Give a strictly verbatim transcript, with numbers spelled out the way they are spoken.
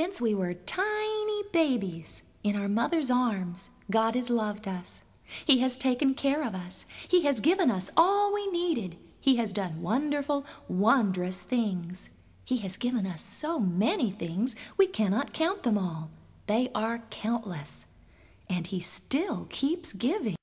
Since we were tiny babies in our mother's arms, God has loved us. He has taken care of us. He has given us all we needed. He has done wonderful, wondrous things. He has given us so many things we cannot count them all. They are countless. And He still keeps giving.